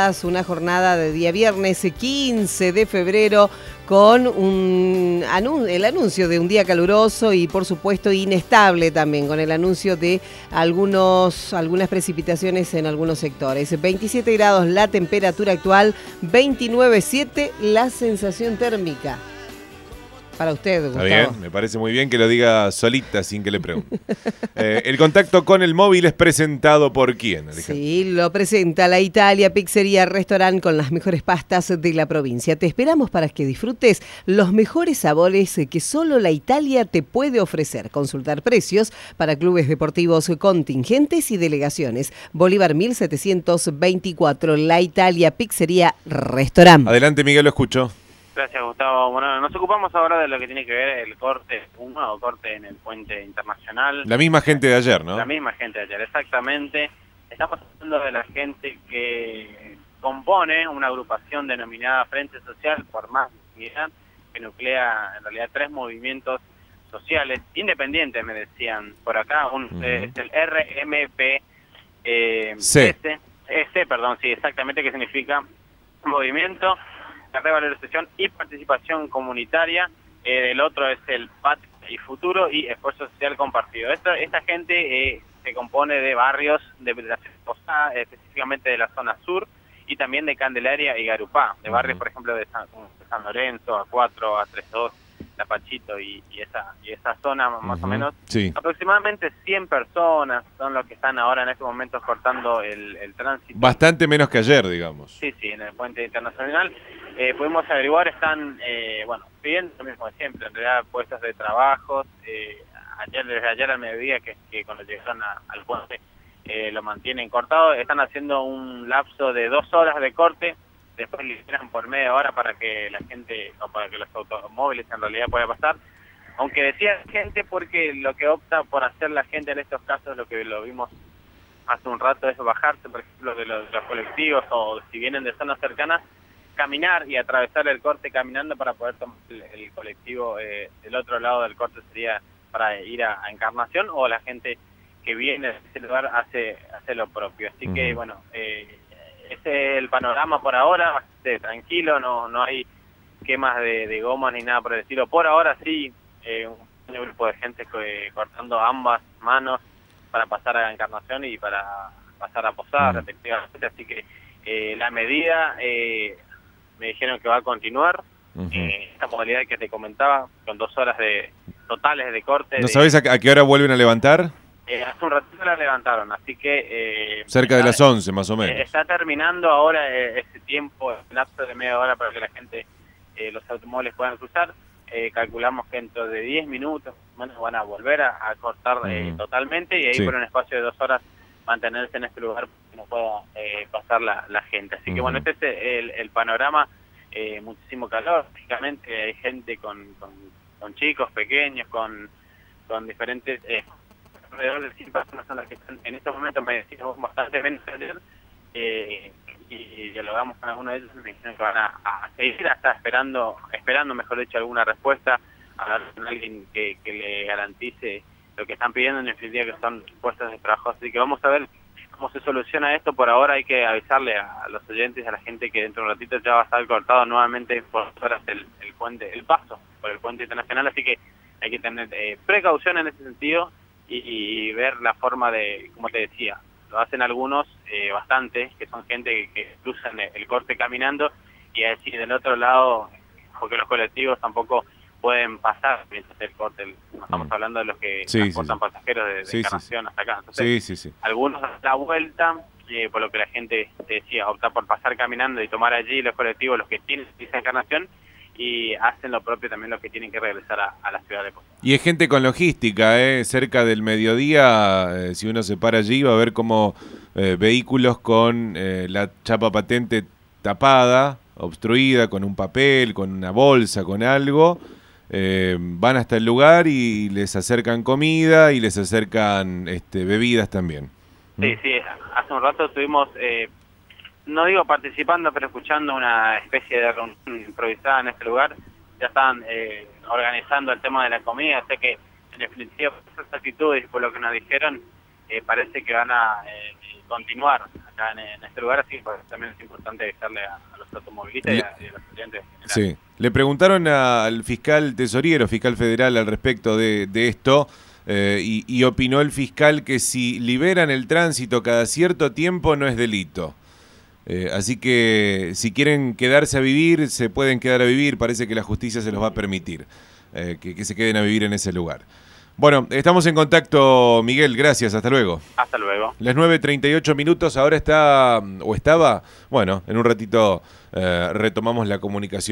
jornadas, una jornada de día viernes 15 de febrero con el anuncio de un día caluroso y por supuesto inestable también, con el anuncio de algunas precipitaciones en algunos sectores. 27 grados la temperatura actual, 29,7 la sensación térmica. Para usted, Gustavo. Está bien, me parece muy bien que lo diga solita sin que le pregunte. El contacto con el móvil es presentado por quién, Alejandra. Sí, lo presenta la Italia Pizzería Restaurant con las mejores pastas de la provincia. Te esperamos para que disfrutes los mejores sabores que solo la Italia te puede ofrecer. Consultar precios para clubes deportivos, contingentes y delegaciones. Bolívar 1724, la Italia Pizzería Restaurant. Adelante, Miguel, lo escucho. Gracias, Gustavo. Bueno, nos ocupamos ahora de lo que tiene que ver el corte, un nuevo corte en el puente internacional. La misma gente de ayer, ¿no? La misma gente de ayer, exactamente. Estamos hablando de la gente que compone una agrupación denominada Frente Social por Más Dignidad, que nuclea en realidad 3 movimientos sociales independientes, me decían por acá. Es el RMP C, perdón, sí, exactamente, que significa Movimiento la Revalorización y Participación Comunitaria. El otro es el Patria y Futuro y Esfuerzo Social Compartido. Esta gente se compone de barrios de la ciudad Posada, específicamente de la zona sur, y también de Candelaria y Garupá, de barrios, por ejemplo, de San Lorenzo, A4, A32, La Pachito y esa zona más o menos. Sí. Aproximadamente 100 personas son los que están ahora en estos momentos cortando el tránsito. Bastante menos que ayer, digamos. Sí, en el puente internacional. Pudimos averiguar, están, pidiendo lo mismo de siempre, en realidad puestos de trabajos. Desde ayer al mediodía, que cuando llegaron al puente, lo mantienen cortado. Están haciendo un lapso de 2 horas de corte, después liberan por media hora para que la gente, o para que los automóviles en realidad puedan pasar. Aunque decía gente, porque lo que opta por hacer la gente en estos casos, lo que lo vimos hace un rato, es bajarse, por ejemplo, de los colectivos, o si vienen de zonas cercanas, caminar y atravesar el corte caminando para poder tomar el colectivo del otro lado del corte, sería para ir a Encarnación, o la gente que viene de ese lugar hace lo propio. Así que, ese es el panorama por ahora, bastante tranquilo, no hay quemas de gomas ni nada por el estilo. Por ahora sí, un grupo de gente cortando ambas manos para pasar a Encarnación y para pasar a Posada, respectivamente. Así que la medida, me dijeron que va a continuar. Esta modalidad que te comentaba, con 2 horas totales de corte. ¿No sabés a qué hora vuelven a levantar? Hace un ratito la levantaron, así que... cerca de las 11, más o menos. Está terminando ahora ese tiempo, el lapso de media hora para que la gente, los automóviles puedan cruzar. Calculamos que dentro de 10 minutos van a volver a cortar totalmente, y ahí por un espacio de 2 horas mantenerse en este lugar para que no pueda pasar la gente. Así que este es el panorama. Muchísimo calor, lógicamente hay gente con chicos pequeños, con diferentes... alrededor de 100 personas son las que están en estos momentos, me decían bastante menos que ayer, y dialogamos con algunos de ellos, me dijeron que van a seguir hasta esperando, mejor dicho, alguna respuesta, hablar con alguien que le garantice lo que están pidiendo, en definitiva, que son puestos de trabajo. Así que vamos a ver cómo se soluciona esto. Por ahora hay que avisarle a los oyentes, a la gente, que dentro de un ratito ya va a estar cortado nuevamente por horas el puente, el paso por el puente internacional, así que hay que tener precaución en ese sentido y ver la forma de, como te decía, lo hacen algunos, bastante, que son gente que cruzan el corte caminando, y así del otro lado, porque los colectivos tampoco pueden pasar mientras el corte, no estamos hablando de los que transportan pasajeros de Encarnación hasta acá. Entonces, algunos dan la vuelta, por lo que la gente, te decía, opta por pasar caminando y tomar allí los colectivos, los que tienen esa Encarnación, y hacen lo propio también los que tienen que regresar a la ciudad de Posada. Y es gente con logística, cerca del mediodía, si uno se para allí va a ver como vehículos con la chapa patente tapada, obstruida, con un papel, con una bolsa, con algo, van hasta el lugar y les acercan comida y les acercan bebidas también. Sí, hace un rato estuvimos... no digo participando, pero escuchando una especie de reunión improvisada en este lugar. Ya estaban organizando el tema de la comida. Sé que, en definitiva, por esas actitudes y por lo que nos dijeron, parece que van a continuar acá en este lugar, así que también es importante avisarle a los automovilistas y a los estudiantes. Sí. Le preguntaron al fiscal tesorero, fiscal federal, al respecto de esto, y opinó el fiscal que si liberan el tránsito cada cierto tiempo no es delito. Así que si quieren quedarse a vivir, se pueden quedar a vivir, parece que la justicia se los va a permitir, que se queden a vivir en ese lugar. Bueno, estamos en contacto, Miguel, gracias, hasta luego. Hasta luego. Las 9:38 minutos, ahora está, o estaba, bueno, en un ratito retomamos la comunicación.